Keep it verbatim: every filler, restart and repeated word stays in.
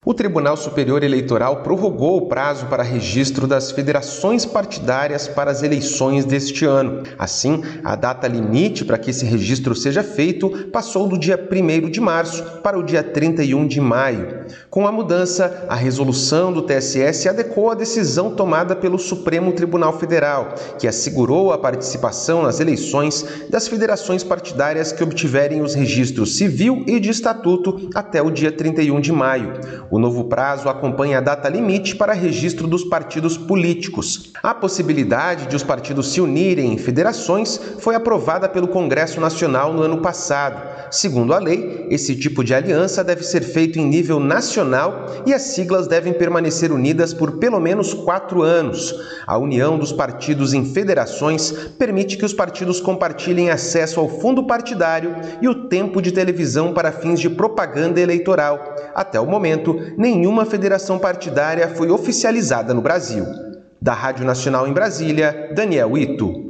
O Tribunal Superior Eleitoral prorrogou o prazo para registro das federações partidárias para as eleições deste ano. Assim, a data limite para que esse registro seja feito passou do dia primeiro de março para o dia trinta e um de maio. Com a mudança, a resolução do T S E se adequou à decisão tomada pelo Supremo Tribunal Federal, que assegurou a participação nas eleições das federações partidárias que obtiverem os registros civil e de estatuto até o dia trinta e um de maio. O novo prazo acompanha a data limite para registro dos partidos políticos. A possibilidade de os partidos se unirem em federações foi aprovada pelo Congresso Nacional no ano passado. Segundo a lei, esse tipo de aliança deve ser feito em nível nacional e as siglas devem permanecer unidas por pelo menos quatro anos. A união dos partidos em federações permite que os partidos compartilhem acesso ao fundo partidário e o tempo de televisão para fins de propaganda eleitoral. Até o momento, nenhuma federação partidária foi oficializada no Brasil. Da Rádio Nacional em Brasília, Daniel Ito.